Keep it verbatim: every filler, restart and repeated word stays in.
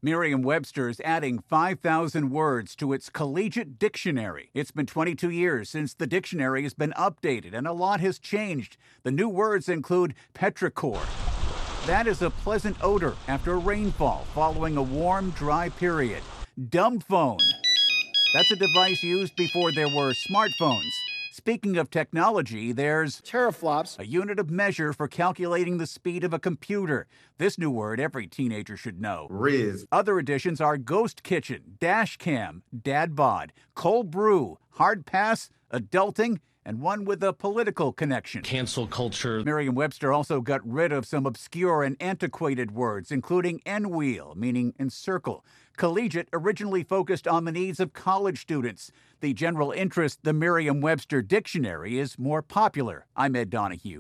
Merriam-Webster is adding five thousand words to its collegiate dictionary. It's been twenty-two years since the dictionary has been updated, and a lot has changed. The new words include petrichor. That is a pleasant odor after rainfall following a warm, dry period. Dumb phone. That's a device used before there were smartphones. Speaking of technology, there's teraflops, a unit of measure for calculating the speed of a computer. This new word every teenager should know. Riz. Other additions are ghost kitchen, dash cam, dad bod, cold brew, hard pass, adulting, and one with a political connection. Cancel culture. Merriam-Webster also got rid of some obscure and antiquated words, including N-wheel, meaning encircle. Collegiate originally focused on the needs of college students. The general interest, the Merriam-Webster dictionary, is more popular. I'm Ed Donahue.